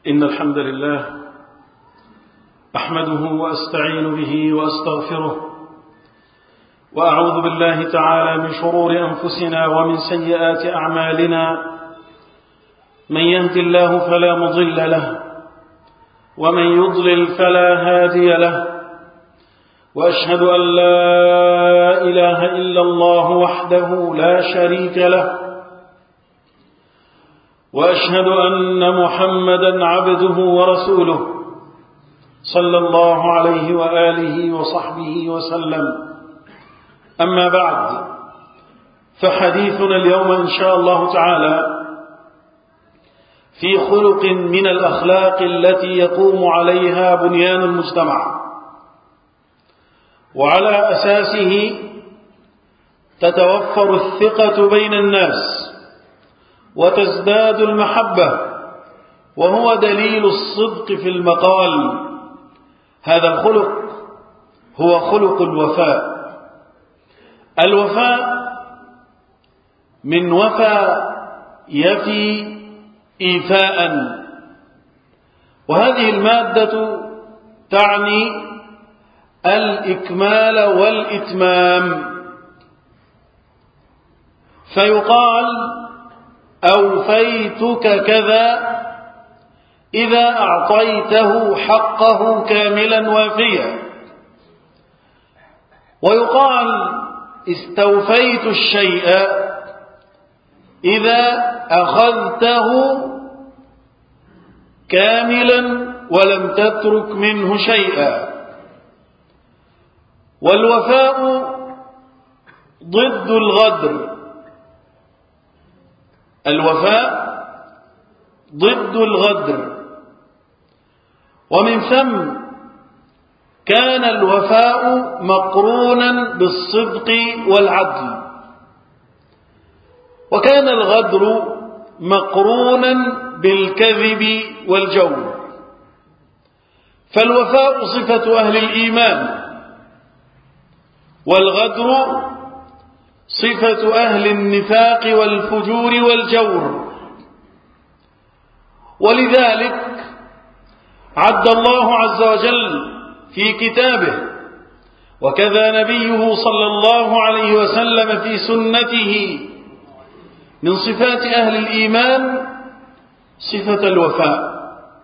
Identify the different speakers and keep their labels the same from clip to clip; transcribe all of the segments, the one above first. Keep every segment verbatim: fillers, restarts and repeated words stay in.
Speaker 1: إن الحمد لله أحمده وأستعين به وأستغفره وأعوذ بالله تعالى من شرور أنفسنا ومن سيئات أعمالنا. من يهد الله فلا مضل له ومن يضلل فلا هادي له، وأشهد أن لا إله إلا الله وحده لا شريك له، وأشهد أن محمدا عبده ورسوله صلى الله عليه وآله وصحبه وسلم. أما بعد، فحديثنا اليوم إن شاء الله تعالى في خلق من الأخلاق التي يقوم عليها بنيان المجتمع، وعلى أساسه تتوفر الثقة بين الناس وتزداد المحبة، وهو دليل الصدق في المقال. هذا الخلق هو خلق الوفاء. الوفاء من وفى يفي إيفاء، وهذه المادة تعني الإكمال والإتمام، فيقال أوفيتك كذا إذا أعطيته حقه كاملا وافيا، ويقال استوفيت الشيء إذا أخذته كاملا ولم تترك منه شيئا. والوفاء ضد الغدر، الوفاء ضد الغدر، ومن ثم كان الوفاء مقرونا بالصدق والعدل، وكان الغدر مقرونا بالكذب والجور. فالوفاء صفة أهل الإيمان، والغدر صفة أهل النفاق والفجور والجور. ولذلك عد الله عز وجل في كتابه، وكذا نبيه صلى الله عليه وسلم في سنته، من صفات أهل الإيمان صفة الوفاء،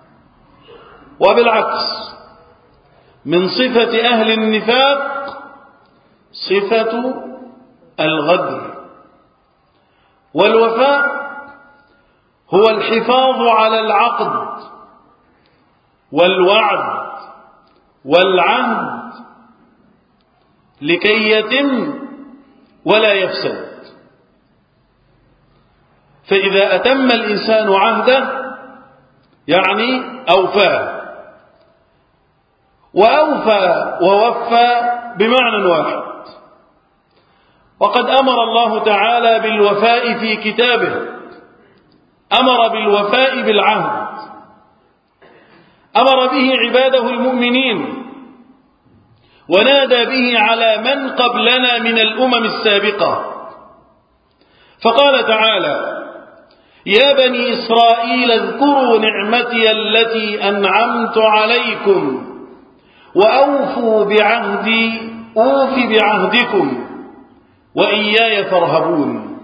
Speaker 1: وبالعكس من صفة أهل النفاق صفة الغدر. والوفاء هو الحفاظ على العقد والوعد والعهد لكي يتم ولا يفسد. فإذا أتم الإنسان عهده يعني أوفى، وأوفى ووفى بمعنى واحد. وقد أمر الله تعالى بالوفاء في كتابه، أمر بالوفاء بالعهد، أمر به عباده المؤمنين، ونادى به على من قبلنا من الأمم السابقة. فقال تعالى: يا بني إسرائيل اذكروا نعمتي التي أنعمت عليكم وأوفوا بعهدي أوف بعهدكم وإياي فارهبون.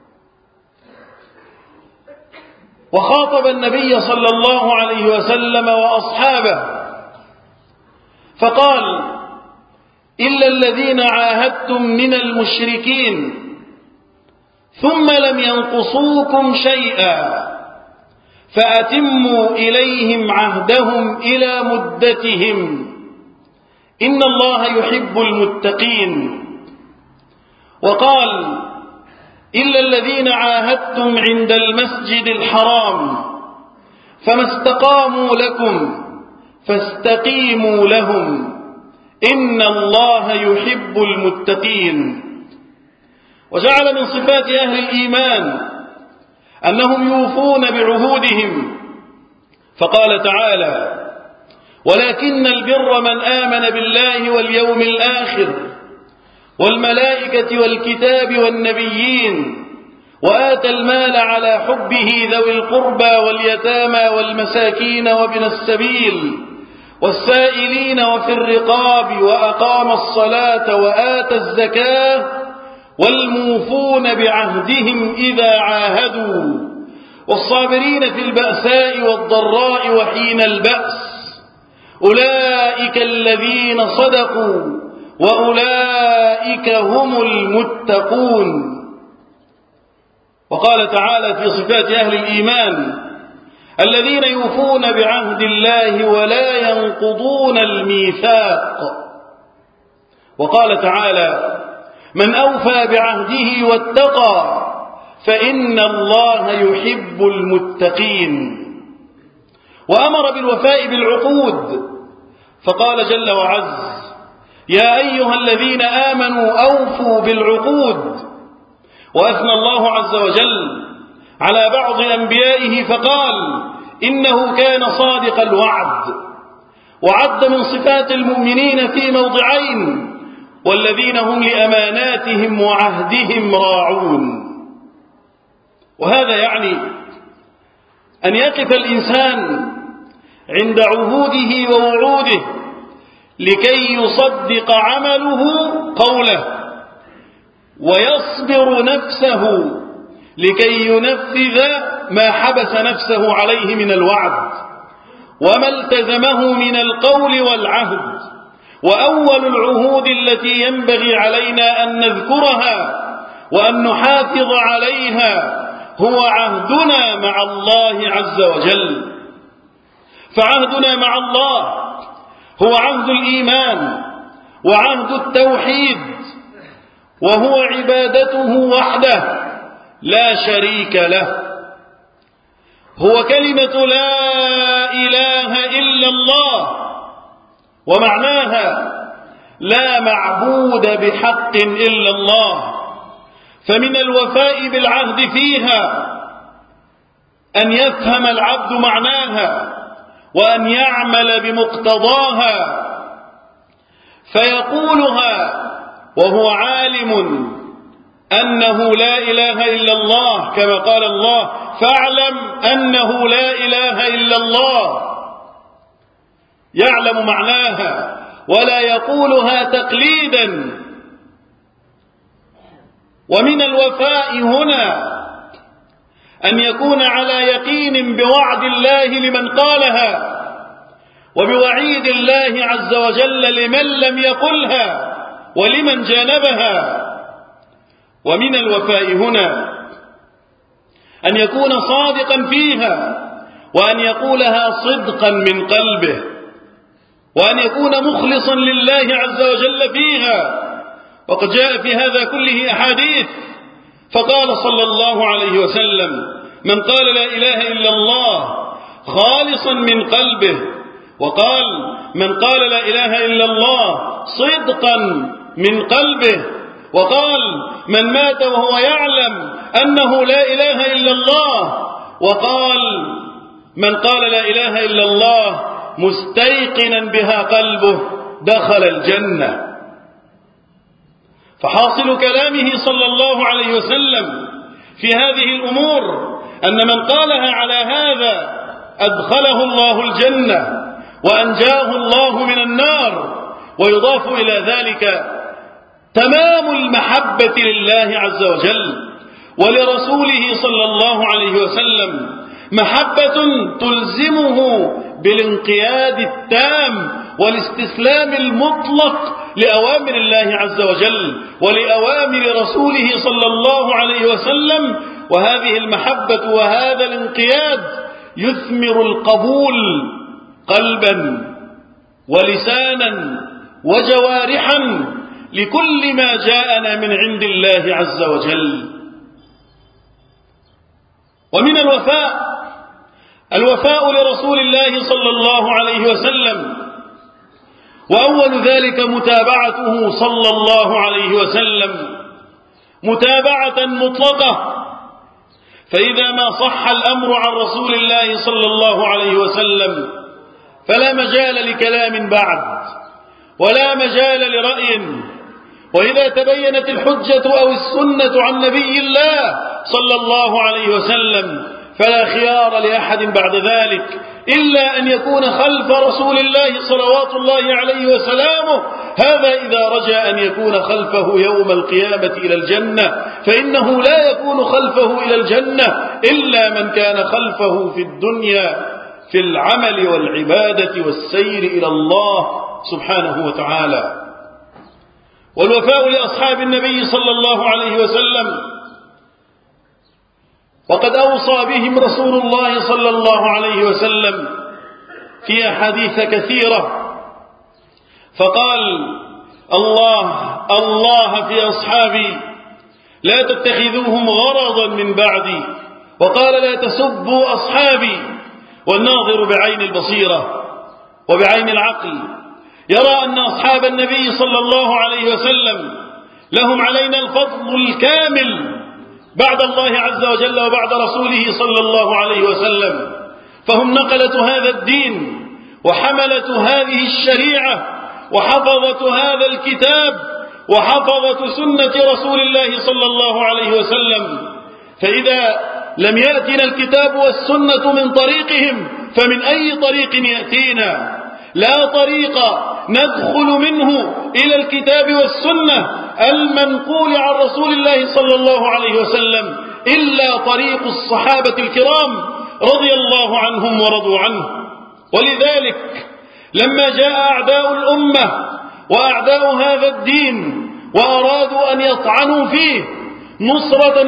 Speaker 1: وخاطب النبي صلى الله عليه وسلم وأصحابه فقال: إلا الذين عاهدتم من المشركين ثم لم ينقصوكم شيئا فأتموا إليهم عهدهم إلى مدتهم إن الله يحب المتقين. وقال: إلا الذين عاهدتم عند المسجد الحرام فما استقاموا لكم فاستقيموا لهم إن الله يحب المتقين. وجعل من صفات أهل الإيمان أنهم يوفون بعهودهم، فقال تعالى: ولكن البر من آمن بالله واليوم الآخر والملائكة والكتاب والنبيين وآتى المال على حبه ذوي القربى واليتامى والمساكين وابن السبيل والسائلين وفي الرقاب وأقام الصلاة وآتى الزكاة والموفون بعهدهم إذا عاهدوا والصابرين في البأساء والضراء وحين البأس أولئك الذين صدقوا وأولئك هم المتقون. وقال تعالى في صفات أهل الإيمان الذين يوفون بعهد الله ولا ينقضون الميثاق. وقال تعالى من أوفى بعهده واتقى فإن الله يحب المتقين. وأمر بالوفاء بالعقود فقال جل وعز يا أيها الذين آمنوا أوفوا بالعقود. وأثنى الله عز وجل على بعض أنبيائه فقال إنه كان صادق الوعد، وعد من صفات المؤمنين في موضعين والذين هم لأماناتهم وعهدهم راعون. وهذا يعني أن يقف الإنسان عند عهوده ووعوده لكي يصدق عمله قوله، ويصبر نفسه لكي ينفذ ما حبس نفسه عليه من الوعد وما التزمه من القول والعهد. وأول العهود التي ينبغي علينا أن نذكرها وأن نحافظ عليها هو عهدنا مع الله عز وجل. فعهدنا مع الله هو عهد الإيمان وعهد التوحيد، وهو عبادته وحده لا شريك له. هو كلمة لا إله إلا الله، ومعناها لا معبود بحق إلا الله. فمن الوفاء بالعهد فيها أن يفهم العبد معناها وأن يعمل بمقتضاها فيقولها وهو عالم أنه لا إله إلا الله، كما قال الله فاعلم أنه لا إله إلا الله. يعلم معناها ولا يقولها تقليدا. ومن الوفاء هنا أن يكون على يقين بوعد الله لمن قالها وبوعيد الله عز وجل لمن لم يقلها ولمن جانبها. ومن الوفاء هنا أن يكون صادقا فيها وأن يقولها صدقا من قلبه، وأن يكون مخلصا لله عز وجل فيها. وقد جاء في هذا كله أحاديث، فقال صلى الله عليه وسلم من قال لا إله إلا الله خالصا من قلبه، وقال من قال لا إله إلا الله صدقا من قلبه، وقال من مات وهو يعلم أنه لا إله إلا الله، وقال من قال لا إله إلا الله مستيقنا بها قلبه دخل الجنة. فحاصل كلامه صلى الله عليه وسلم في هذه الأمور أن من قالها على هذا أدخله الله الجنة وأنجاه الله من النار. ويضاف إلى ذلك تمام المحبة لله عز وجل ولرسوله صلى الله عليه وسلم، محبة تلزمه بالانقياد التام والاستسلام المطلق لأوامر الله عز وجل ولأوامر رسوله صلى الله عليه وسلم. وهذه المحبة وهذا الانقياد يثمر القبول قلبا ولسانا وجوارحا لكل ما جاءنا من عند الله عز وجل. ومن الوفاء الوفاء لرسول الله صلى الله عليه وسلم، وأول ذلك متابعته صلى الله عليه وسلم متابعة مطلقة. فإذا ما صح الأمر عن رسول الله صلى الله عليه وسلم فلا مجال لكلام بعد ولا مجال لرأي وإذا تبينت الحجة أو السنة عن نبي الله صلى الله عليه وسلم فلا خيار لأحد بعد ذلك إلا أن يكون خلف رسول الله صلوات الله عليه وسلامه. هذا إذا رجى أن يكون خلفه يوم القيامة إلى الجنة، فإنه لا يكون خلفه إلى الجنة إلا من كان خلفه في الدنيا في العمل والعبادة والسير إلى الله سبحانه وتعالى. والوفاء لأصحاب النبي صلى الله عليه وسلم وقد أوصى بهم رسول الله صلى الله عليه وسلم في أحاديث كثيرة، فقال: الله الله في أصحابي لا تتخذوهم غرضا من بعدي، وقال: لا تسبوا أصحابي. والناظر بعين البصيرة وبعين العقل يرى أن أصحاب النبي صلى الله عليه وسلم لهم علينا الفضل الكامل بعد الله عز وجل وبعد رسوله صلى الله عليه وسلم، فهم نقلة هذا الدين وحملة هذه الشريعة وحفظة هذا الكتاب وحفظة سنة رسول الله صلى الله عليه وسلم. فإذا لم يأتنا الكتاب والسنة من طريقهم فمن أي طريق يأتينا؟ لا طريق ندخل منه إلى الكتاب والسنة المنقول عن رسول الله صلى الله عليه وسلم إلا طريق الصحابة الكرام رضي الله عنهم ورضوا عنه. ولذلك لما جاء أعداء الأمة وأعداء هذا الدين وأرادوا أن يطعنوا فيه نصرة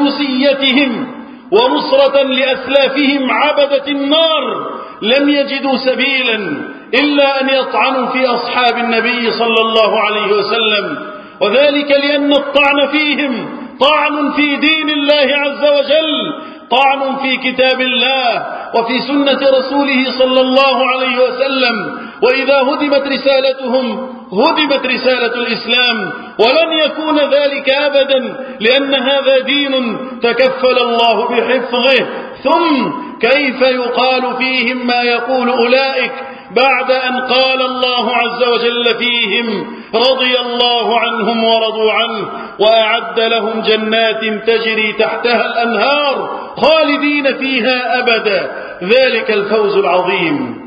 Speaker 1: لمجوسيتهم ونصرة لأسلافهم عبدة النار لم يجدوا سبيلا إلا أن يطعنوا في أصحاب النبي صلى الله عليه وسلم، وذلك لأن الطعن فيهم طعن في دين الله عز وجل، طعن في كتاب الله وفي سنة رسوله صلى الله عليه وسلم. وإذا هدمت رسالتهم هدمت رسالة الإسلام، ولن يكون ذلك أبدا، لأن هذا دين تكفل الله بحفظه. ثم كيف يقال فيهم ما يقول أولئك بعد أن قال الله عز وجل فيهم: رضي الله عنهم ورضوا عنه وأعد لهم جنات تجري تحتها الأنهار خالدين فيها أبدا ذلك الفوز العظيم.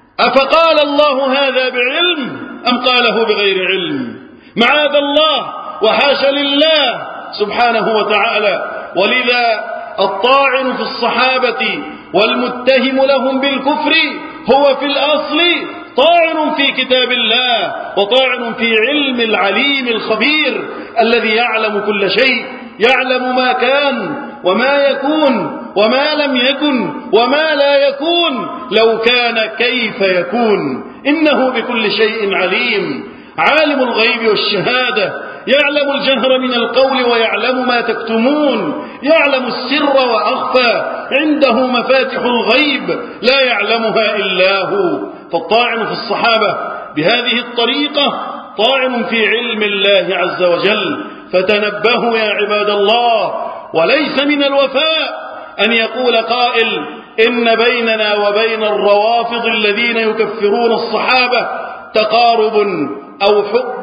Speaker 1: أفقال الله هذا بعلم أم قاله بغير علم؟ معاذ الله وحاشا لله سبحانه وتعالى. ولذا الطاعن في الصحابة والمتهم لهم بالكفر هو في الأصل طاعن في كتاب الله وطاعن في علم العليم الخبير الذي يعلم كل شيء، يعلم ما كان وما يكون وما لم يكن وما لا يكون لو كان كيف يكون، إنه بكل شيء عليم. عالم الغيب والشهادة، يعلم الجهر من القول ويعلم ما تكتمون، يعلم السر وأخفى، عنده مفاتح الغيب لا يعلمها إلا هو. فالطاعن في الصحابة بهذه الطريقة طاعن في علم الله عز وجل. فتنبهوا يا عباد الله. وليس من الوفاء أن يقول قائل: إن بيننا وبين الروافض الذين يكفرون الصحابة تقارب أو حب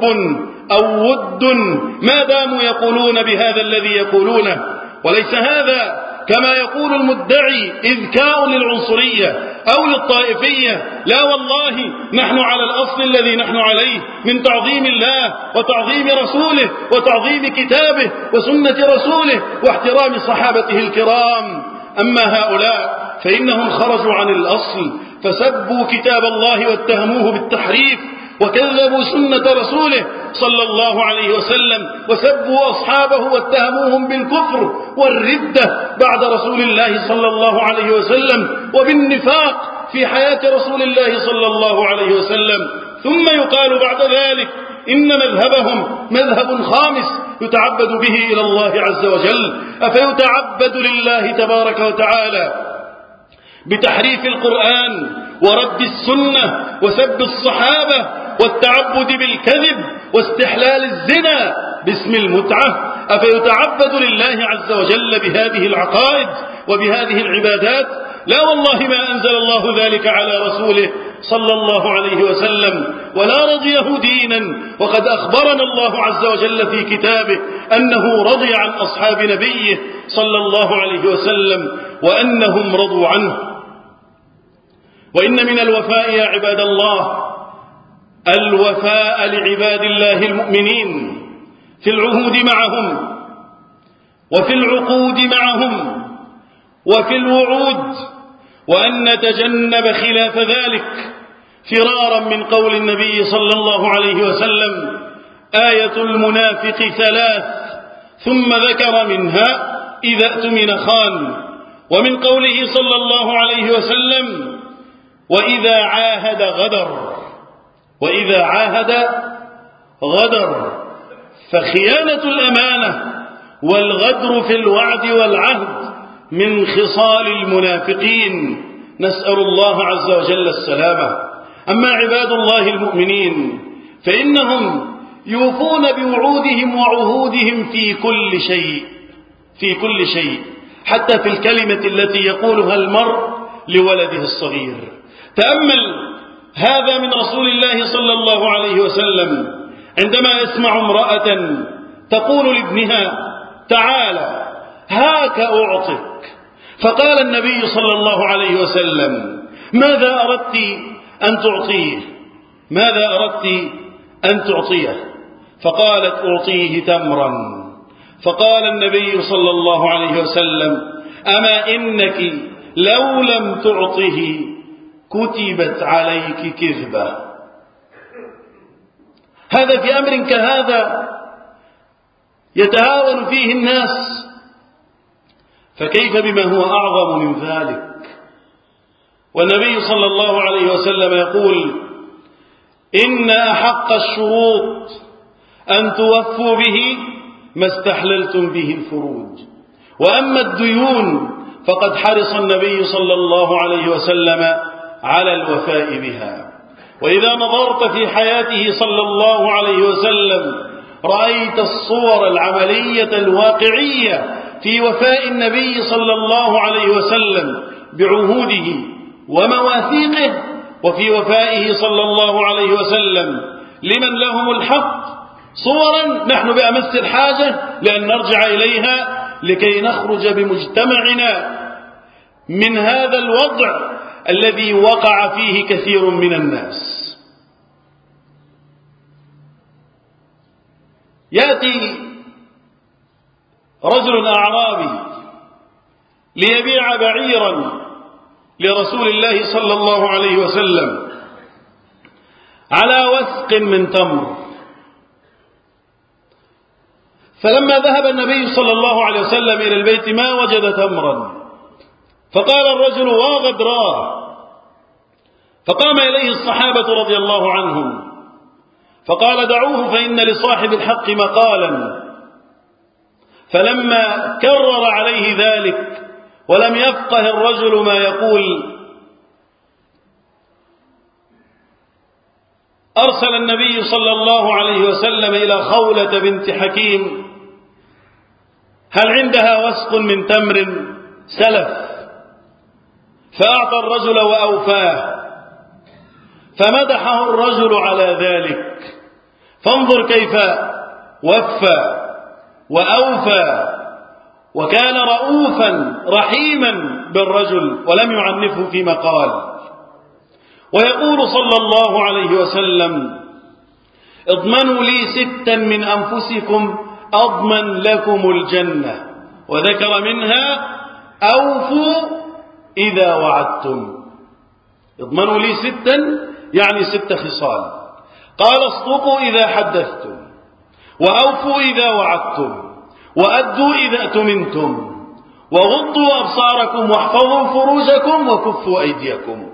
Speaker 1: أو ود ما داموا يقولون بهذا الذي يقولونه. وليس هذا كما يقول المدعي إذكاء للعنصرية أو للطائفية، لا والله نحن على الأصل الذي نحن عليه من تعظيم الله وتعظيم رسوله وتعظيم كتابه وسنة رسوله واحترام صحابته الكرام. أما هؤلاء فإنهم خرجوا عن الأصل فسبوا كتاب الله واتهموه بالتحريف وكذبوا سنة رسوله صلى الله عليه وسلم وسبوا أصحابه واتهموهم بالكفر والردة بعد رسول الله صلى الله عليه وسلم وبالنفاق في حياة رسول الله صلى الله عليه وسلم. ثم يقال بعد ذلك إن مذهبهم مذهب خامس يتعبد به إلى الله عز وجل. أفيتعبد لله تبارك وتعالى بتحريف القرآن ورد السنة وسب الصحابة والتعبد بالكذب واستحلال الزنا باسم المتعة؟ أفيتعبد لله عز وجل بهذه العقائد وبهذه العبادات؟ لا والله ما أنزل الله ذلك على رسوله صلى الله عليه وسلم، ولا رضيه دينا، وقد أخبرنا الله عز وجل في كتابه أنه رضي عن أصحاب نبيه صلى الله عليه وسلم وأنهم رضوا عنه. وإن من الوفاء يا عباد الله الوفاء لعباد الله المؤمنين في العهود معهم وفي العقود معهم وفي الوعود، وأن نتجنب خلاف ذلك فرارا من قول النبي صلى الله عليه وسلم: آية المنافق ثلاث، ثم ذكر منها: إذا اؤتمن خان. ومن قوله صلى الله عليه وسلم: وإذا عاهد غدر. وإذا عاهد غدر، فخيانة الأمانة والغدر في الوعد والعهد من خصال المنافقين، نسأل الله عز وجل السلامة. أما عباد الله المؤمنين فإنهم يوفون بوعودهم وعهودهم في كل شيء، في كل شيء، حتى في الكلمة التي يقولها المرء لولده الصغير. تأمل هذا من رسول الله صلى الله عليه وسلم عندما يسمع امرأة تقول لابنها: تعالى هاك أعطك، فقال النبي صلى الله عليه وسلم: ماذا أردت أن تعطيه؟ ماذا أردت أن تعطيه؟ فقالت: أعطيه تمرا. فقال النبي صلى الله عليه وسلم: أما إنك لو لم تعطه كتبت عليك كذبة. هذا في أمر كهذا يتهاون فيه الناس، فكيف بما هو أعظم من ذلك؟ والنبي صلى الله عليه وسلم يقول: إن أحق الشروط أن توفوا به ما استحللتم به الفروج، وأما الديون فقد حرص النبي صلى الله عليه وسلم على الوفاء بها. وإذا نظرت في حياته صلى الله عليه وسلم رأيت الصور العملية الواقعية في وفاء النبي صلى الله عليه وسلم بعهوده ومواثيقه، وفي وفائه صلى الله عليه وسلم لمن لهم الحق، صورا نحن بأمس الحاجة لأن نرجع إليها لكي نخرج بمجتمعنا من هذا الوضع الذي وقع فيه كثير من الناس. يأتي رجل أعرابي ليبيع بعيرا لرسول الله صلى الله عليه وسلم على وثق من تمر، فلما ذهب النبي صلى الله عليه وسلم إلى البيت ما وجد تمرا، فقال الرجل: وغدراه. فقام إليه الصحابة رضي الله عنهم فقال: دعوه فإن لصاحب الحق مقالا. فلما كرر عليه ذلك ولم يفقه الرجل ما يقول أرسل النبي صلى الله عليه وسلم إلى خولة بنت حكيم: هل عندها وسق من تمر سلف؟ فأعطى الرجل وأوفاه، فمدحه الرجل على ذلك. فانظر كيف وفى وأوفى، وكان رؤوفا رحيما بالرجل ولم يعنفه فيما قال. ويقول صلى الله عليه وسلم: اضمنوا لي ستا من أنفسكم أضمن لكم الجنة، وذكر منها: أوفوا إذا وعدتم. اضمنوا لي ستا يعني ست خصال، قال: اصدقوا إذا حدثتم، وأوفوا إذا وعدتم، وأدوا إذا أتمنتم، وغضوا أبصاركم، واحفظوا فروجكم، وكفوا أيديكم.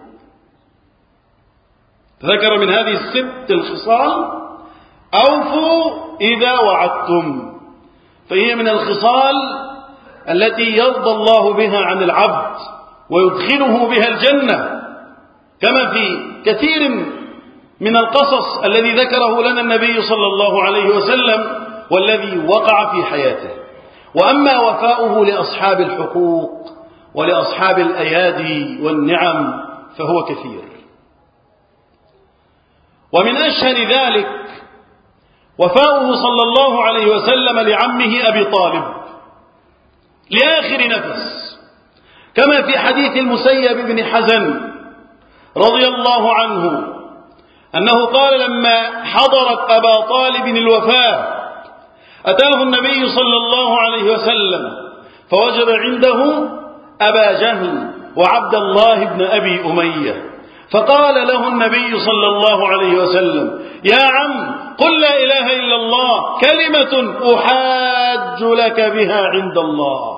Speaker 1: ذكر من هذه الست الخصال: أوفوا إذا وعدتم، فهي من الخصال التي يرضى الله بها عن العبد ويدخله بها الجنة، كما في كثير من القصص الذي ذكره لنا النبي صلى الله عليه وسلم والذي وقع في حياته. وأما وفاؤه لأصحاب الحقوق ولأصحاب الأيادي والنعم فهو كثير. ومن أشهر ذلك وفاؤه صلى الله عليه وسلم لعمه أبي طالب لآخر نفس، كما في حديث المسيب بن حزن رضي الله عنه أنه قال لما حضرت أبا طالب الوفاة أتاه النبي صلى الله عليه وسلم فوجد عنده أبا جهل وعبد الله بن أبي أمية، فقال له النبي صلى الله عليه وسلم: يا عم قل لا إله إلا الله كلمة أحاج لك بها عند الله.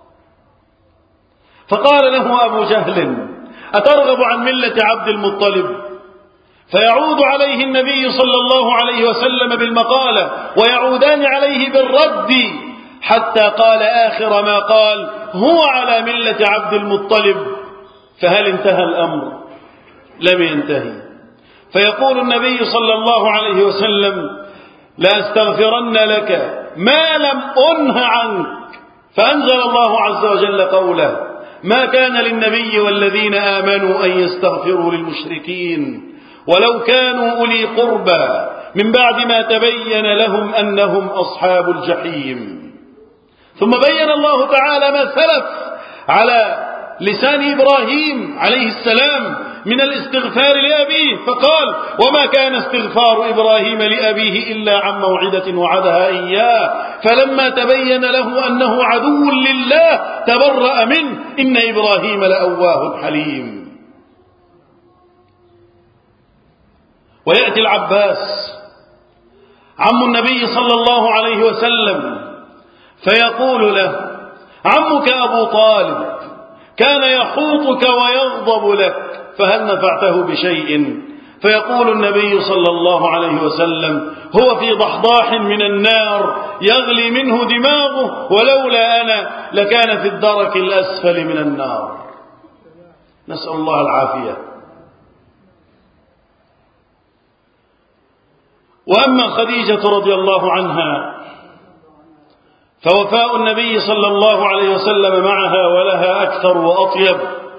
Speaker 1: فقال له أبو جهل: أترغب عن ملة عبد المطلب؟ فيعود عليه النبي صلى الله عليه وسلم بالمقالة ويعودان عليه بالرد، حتى قال آخر ما قال: هو على ملة عبد المطلب. فهل انتهى الأمر؟ لم ينتهي. فيقول النبي صلى الله عليه وسلم: لأستغفرن لك ما لم أنه عنك. فأنزل الله عز وجل قوله: ما كان للنبي والذين آمنوا أن يستغفروا للمشركين ولو كانوا أولي قربى من بعد ما تبين لهم أنهم أصحاب الجحيم. ثم بين الله تعالى ما سلف على لسان إبراهيم عليه السلام من الاستغفار لأبيه، فقال: وما كان استغفار إبراهيم لأبيه إلا عن موعدة وعدها إياه فلما تبين له أنه عدو لله تبرأ منه إن إبراهيم لأواه حليم. ويأتي العباس عم النبي صلى الله عليه وسلم فيقول له: عمك أبو طالب كان يحوطك ويغضب لك، فهل نفعته بشيء؟ فيقول النبي صلى الله عليه وسلم: هو في ضحضاح من النار يغلي منه دماغه، ولولا أنا لكان في الدرك الأسفل من النار. نسأل الله العافية. وأما خديجة رضي الله عنها فوفاء النبي صلى الله عليه وسلم معها ولها أكثر وأطيب،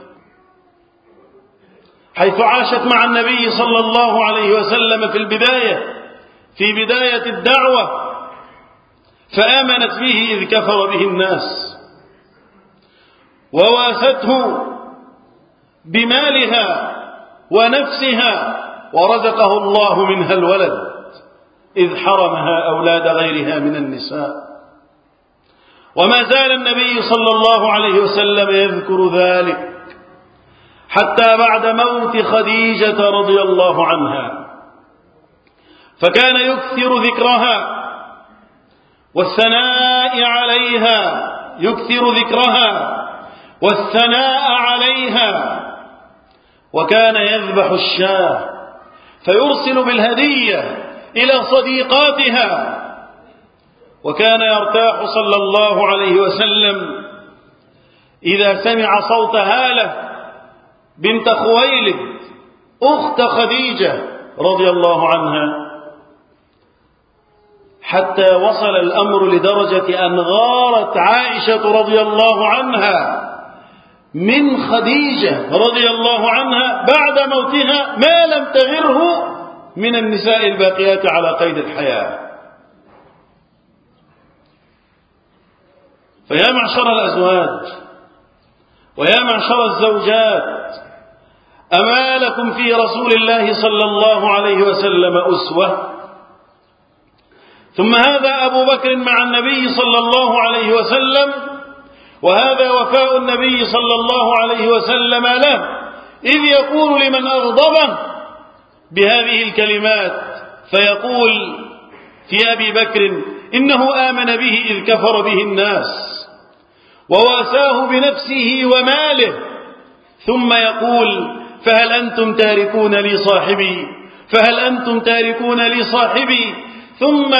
Speaker 1: حيث عاشت مع النبي صلى الله عليه وسلم في البداية في بداية الدعوة، فآمنت به إذ كفر به الناس، وواسته بمالها ونفسها، ورزقه الله منها الولد إذ حرمها أولاد غيرها من النساء. وما زال النبي صلى الله عليه وسلم يذكر ذلك حتى بعد موت خديجة رضي الله عنها، فكان يكثر ذكرها والثناء عليها يكثر ذكرها والثناء عليها، وكان يذبح الشاة فيرسل بالهدية إلى صديقاتها، وكان يرتاح صلى الله عليه وسلم إذا سمع صوت هالة بنت خويلد أخت خديجة رضي الله عنها، حتى وصل الأمر لدرجة أن غارت عائشة رضي الله عنها من خديجة رضي الله عنها بعد موتها ما لم تغره من النساء الباقيات على قيد الحياة. فيا معشر الأزواج ويا معشر الزوجات، أما لكم في رسول الله صلى الله عليه وسلم أسوة؟ ثم هذا أبو بكر مع النبي صلى الله عليه وسلم، وهذا وفاء النبي صلى الله عليه وسلم له، إذ يقول لمن أغضبه بهذه الكلمات، فيقول في أبي بكر: إنه آمن به إذ كفر به الناس وواساه بنفسه وماله، ثم يقول: فهل أنتم تاركون لي صاحبي فهل أنتم تاركون لي صاحبي ثم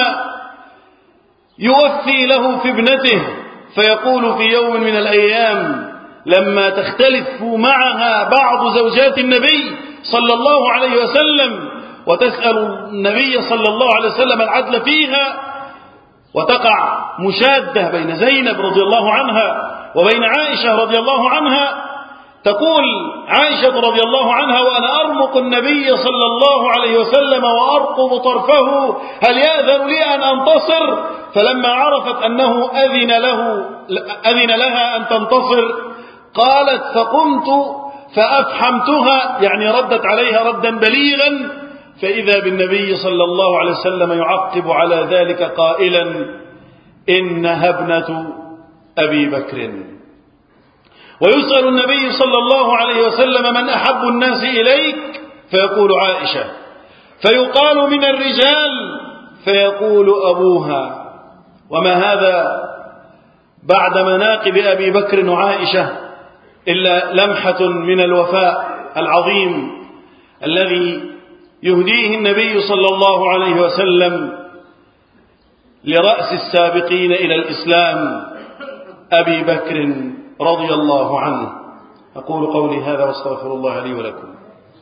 Speaker 1: يوفي له في ابنته، فيقول في يوم من الأيام لما تختلف معها بعض زوجات النبي صلى الله عليه وسلم وتسأل النبي صلى الله عليه وسلم العدل فيها، وتقع مشادة بين زينب رضي الله عنها وبين عائشة رضي الله عنها، تقول عائشة رضي الله عنها: وأنا أرمق النبي صلى الله عليه وسلم وأرقب طرفه هل يأذن لي أن أنتصر؟ فلما عرفت أنه أذن, له أذن لها أن تنتصر قالت: فقمت فأفحمتها، يعني ردت عليها ردا بليغا، فإذا بالنبي صلى الله عليه وسلم يعقب على ذلك قائلا: إنها ابنة أبي بكر. ويسأل النبي صلى الله عليه وسلم: من أحب الناس إليك؟ فيقول عائشة، فيقال: من الرجال، فيقول أبوها. وما هذا بعد مناقب أبي بكر وعائشة إلا لمحة من الوفاء العظيم الذي يهديه النبي صلى الله عليه وسلم لرأس السابقين إلى الإسلام أبي بكر رضي الله عنه. أقول قولي هذا واستغفر الله لي ولكم.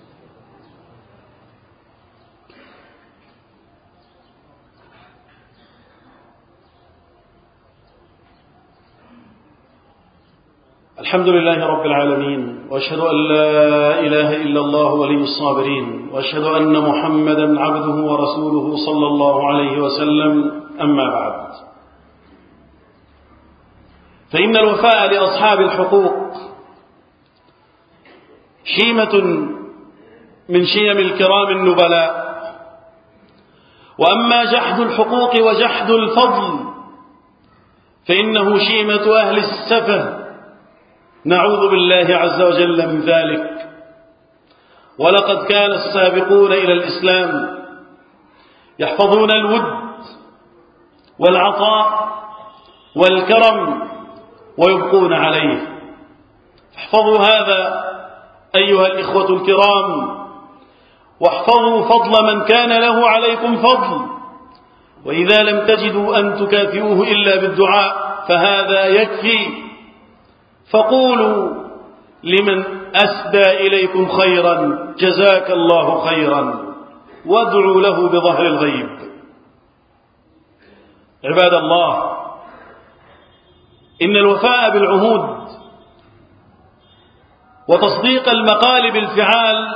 Speaker 1: الحمد لله رب العالمين، وأشهد أن لا إله إلا الله ولي الصابرين، وأشهد أن محمدا عبده ورسوله صلى الله عليه وسلم. أما بعد، فإن الوفاء لأصحاب الحقوق شيمة من شيم الكرام النبلاء، وأما جحد الحقوق وجحد الفضل فإنه شيمة أهل السفه، نعوذ بالله عز وجل من ذلك. ولقد كان السابقون إلى الإسلام يحفظون الود والعطاء والكرم ويبقون عليه. احفظوا هذا أيها الإخوة الكرام، واحفظوا فضل من كان له عليكم فضل، وإذا لم تجدوا أن تكافئوه إلا بالدعاء فهذا يكفي. فقولوا لمن أسدى إليكم خيرا: جزاك الله خيرا، وادعوا له بظهر الغيب. عباد الله، إن الوفاء بالعهود وتصديق المقال بالفعال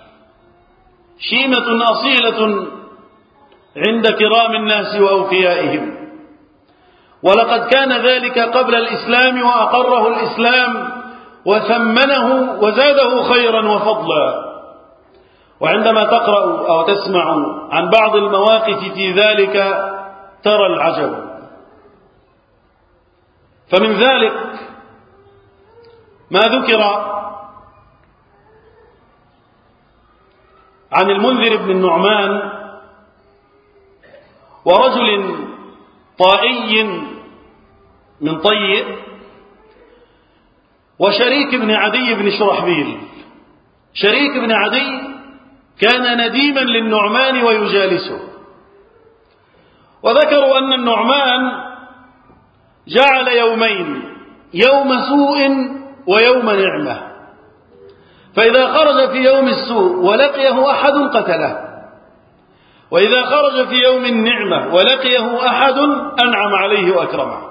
Speaker 1: شيمة أصيلة عند كرام الناس وأوفيائهم، ولقد كان ذلك قبل الإسلام وأقره الإسلام وثمنه وزاده خيرا وفضلا. وعندما تقرأ أو تسمع عن بعض المواقف في ذلك ترى العجب. فمن ذلك ما ذكر عن المنذر بن النعمان ورجل طائي من طي وشريك بن عدي بن شرحبيل. شريك بن عدي كان نديما للنعمان ويجالسه، وذكروا أن النعمان جعل يومين: يوم سوء ويوم نعمة، فإذا خرج في يوم السوء ولقيه أحد قتله، وإذا خرج في يوم النعمة ولقيه أحد أنعم عليه وأكرمه.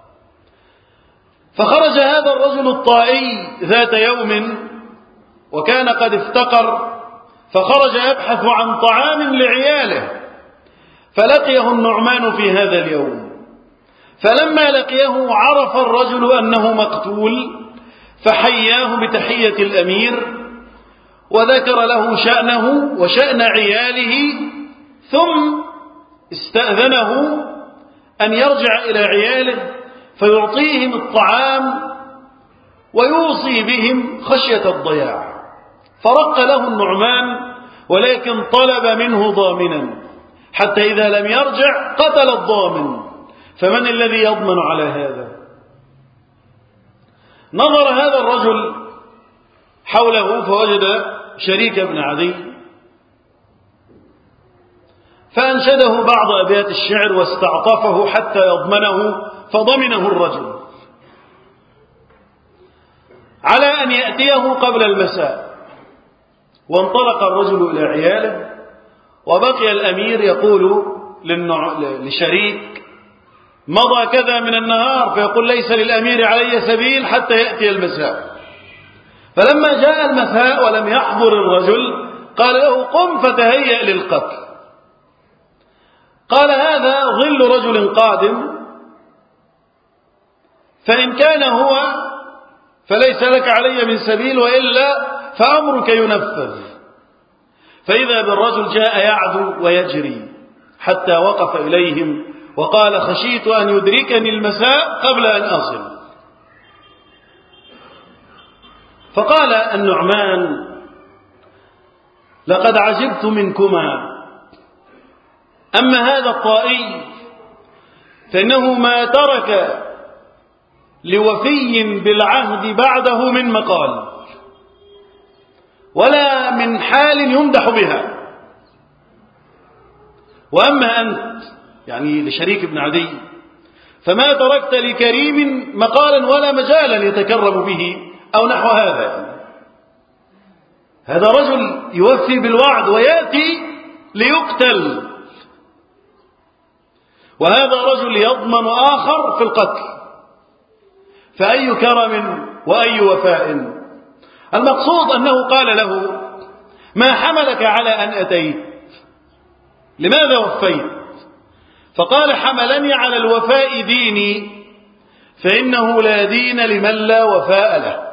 Speaker 1: فخرج هذا الرجل الطائي ذات يوم وكان قد افتقر، فخرج يبحث عن طعام لعياله، فلقيه النعمان في هذا اليوم. فلما لقيه عرف الرجل أنه مقتول، فحياه بتحية الأمير وذكر له شأنه وشأن عياله، ثم استأذنه أن يرجع إلى عياله فيعطيهم الطعام ويوصي بهم خشية الضياع. فرق له النعمان، ولكن طلب منه ضامنا، حتى إذا لم يرجع قتل الضامن. فمن الذي يضمن على هذا؟ نظر هذا الرجل حوله فوجد شريك بن عدي، فأنشده بعض أبيات الشعر واستعطفه حتى يضمنه، فضمنه الرجل على أن يأتيه قبل المساء. وانطلق الرجل إلى عياله، وبقي الأمير يقول لشريك: مضى كذا من النهار، فيقول: ليس للأمير علي سبيل حتى يأتي المساء. فلما جاء المساء ولم يحضر الرجل قال له قم فتهيأ للقتل. قال هذا ظل رجل قادم، فإن كان هو فليس لك علي من سبيل، وإلا فأمرك ينفذ. فإذا بالرجل جاء يعدو ويجري حتى وقف إليهم وقال خشيت أن يدركني المساء قبل أن أصل. فقال النعمان لقد عجبت منكما، أما هذا الطائي فإنه ما ترك لوفي بالعهد بعده من مقال ولا من حال يمدح بها، وأما أنت يعني لشريك بن عدي فما تركت لكريم مقالا ولا مجالا يتكرم به أو نحو هذا. هذا رجل يوفي بالوعد ويأتي ليقتل، وهذا رجل يضمن آخر في القتل، فأي كرم وأي وفاء. المقصود أنه قال له ما حملك على أن أتيت؟ لماذا وفيت؟ فقال حملني على الوفاء ديني، فإنه لا دين لمن لا وفاء له.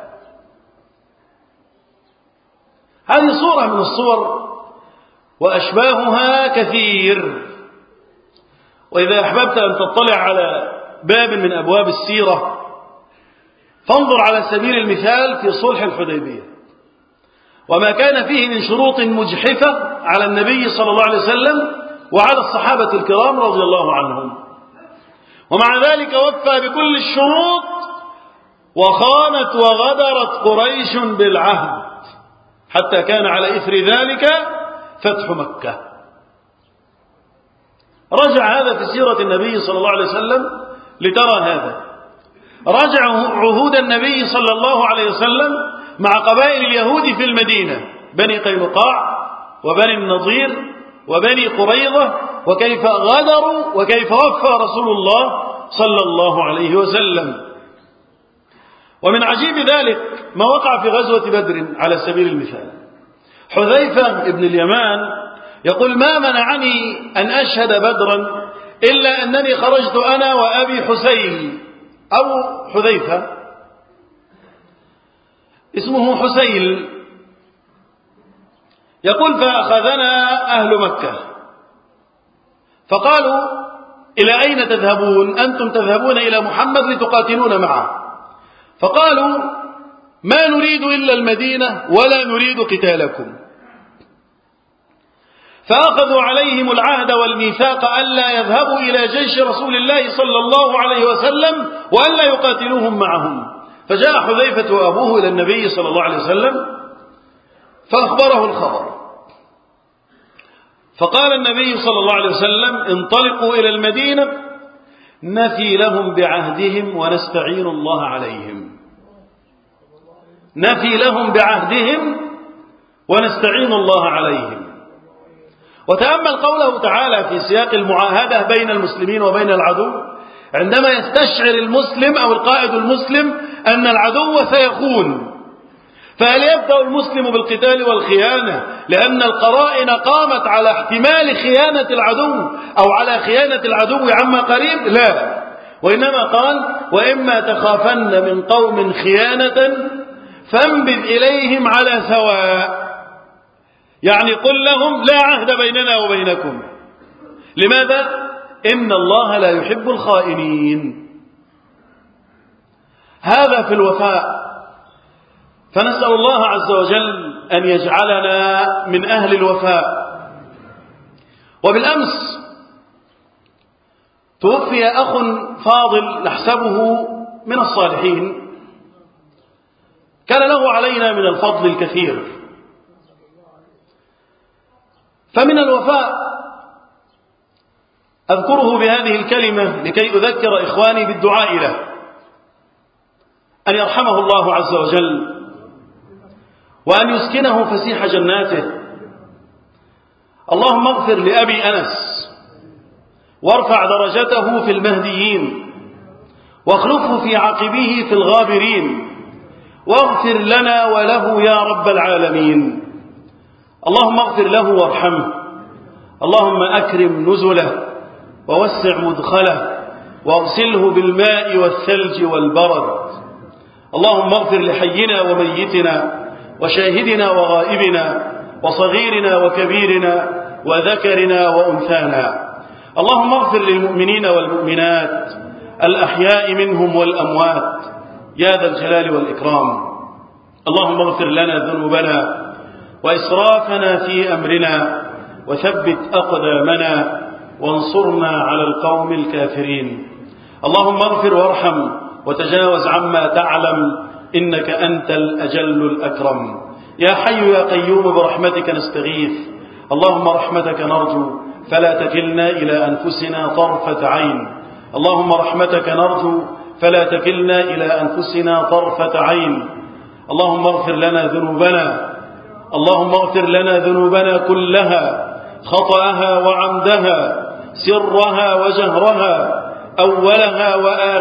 Speaker 1: هذه صورة من الصور وأشباهها كثير. وإذا أحببت أن تطلع على باب من أبواب السيرة فانظر على سبيل المثال في صلح الحديبية وما كان فيه من شروط مجحفة على النبي صلى الله عليه وسلم وعلى الصحابة الكرام رضي الله عنهم، ومع ذلك وفى بكل الشروط وخانت وغدرت قريش بالعهد حتى كان على إثر ذلك فتح مكة. رجع هذا في سيرة النبي صلى الله عليه وسلم لترى هذا. رجع عهود النبي صلى الله عليه وسلم مع قبائل اليهود في المدينة، بني قينقاع وبني النضير وبني قريظة، وكيف غدروا وكيف وفى رسول الله صلى الله عليه وسلم. ومن عجيب ذلك ما وقع في غزوة بدر على سبيل المثال. حذيفة ابن اليمان يقول ما منعني أن أشهد بدرا إلا أنني خرجت أنا وأبي حسين، أو حذيفة اسمه حسين، يقول فأخذنا أهل مكة فقالوا إلى أين تذهبون؟ أنتم تذهبون إلى محمد لتقاتلون معه. فقالوا ما نريد إلا المدينة ولا نريد قتالكم. فأخذوا عليهم العهد والميثاق ألا يذهبوا إلى جيش رسول الله صلى الله عليه وسلم وألا يقاتلوهم معهم. فجاء حذيفة وأبوه إلى النبي صلى الله عليه وسلم فأخبره الخبر، فقال النبي صلى الله عليه وسلم انطلقوا إلى المدينة نفي لهم بعهدهم ونستعين الله عليهم. نفي لهم بعهدهم ونستعين الله عليهم. وتأمل قوله تعالى في سياق المعاهدة بين المسلمين وبين العدو، عندما يستشعر المسلم أو القائد المسلم أن العدو سيخون، فهل يبدأ المسلم بالقتال والخيانة لأن القرائن قامت على احتمال خيانة العدو أو على خيانة العدو عما قريب؟ لا، وإنما قال وإما تخافن من قوم خيانة فانبذ إليهم على سواء، يعني قل لهم لا عهد بيننا وبينكم. لماذا؟ إن الله لا يحب الخائنين. هذا في الوفاء. فنسأل الله عز وجل أن يجعلنا من أهل الوفاء. وبالأمس توفي أخ فاضل نحسبه من الصالحين، كان له علينا من الفضل الكثير. فمن الوفاء أذكره بهذه الكلمة لكي أذكر إخواني بالدعاء له أن يرحمه الله عز وجل وأن يسكنه فسيح جناته. اللهم اغفر لأبي أنس وارفع درجته في المهديين واخلفه في عقبه في الغابرين واغفر لنا وله يا رب العالمين. اللهم اغفر له وارحمه، اللهم أكرم نزله ووسع مدخله واغسله بالماء والثلج والبرد. اللهم اغفر لحينا وميتنا وشاهدنا وغائبنا وصغيرنا وكبيرنا وذكرنا وأنثانا. اللهم اغفر للمؤمنين والمؤمنات الأحياء منهم والأموات يا ذا الجلال والإكرام. اللهم اغفر لنا ذنوبنا وإسرافنا في أمرنا وثبت أقدامنا وانصرنا على القوم الكافرين. اللهم اغفر وارحم وتجاوز عما تعلم إنك أنت الأجل الأكرم. يا حي يا قيوم برحمتك نستغيث. اللهم رحمتك نرجو فلا تكلنا إلى أنفسنا طرفة عين. اللهم رحمتك نرجو فلا تكلنا إلى أنفسنا طرفة عين. اللهم اغفر لنا ذنوبنا اللهم اغفر لنا ذنوبنا كلها، خطأها وعمدها، سرها وجهرها، أولها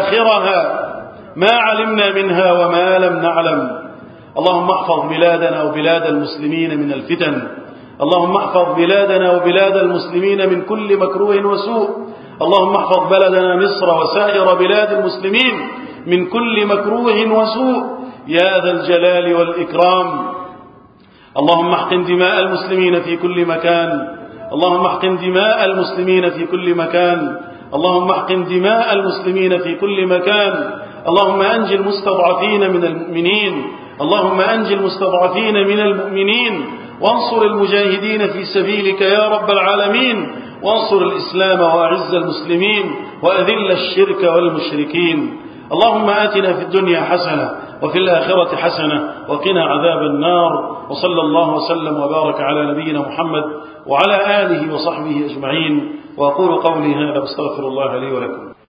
Speaker 1: وآخرها، ما علمنا منها وما لم نعلم. اللهم احفظ بلادنا وبلاد المسلمين من الفتن. اللهم احفظ بلادنا وبلاد المسلمين من كل مكروه وسوء. اللهم احفظ بلدنا مصر وسائر بلاد المسلمين من كل مكروه وسوء يا ذا الجلال والإكرام. اللهم احقن دماء المسلمين في كل مكان. اللهم احقن دماء المسلمين في كل مكان. اللهم احقن دماء المسلمين في كل مكان. اللهم أنجِ المستضعفين من المؤمنين. اللهم أنجِ المستضعفين من المؤمنين وانصر المجاهدين في سبيلك يا رب العالمين. وانصر الإسلام وأعز المسلمين وأذل الشرك والمشركين. اللهم آتنا في الدنيا حسنة وفي الآخرة حسنة وقنا عذاب النار. وصلى الله وسلم وبارك على نبينا محمد وعلى آله وصحبه أجمعين. وأقول قولي هذا واستغفر الله لي ولكم.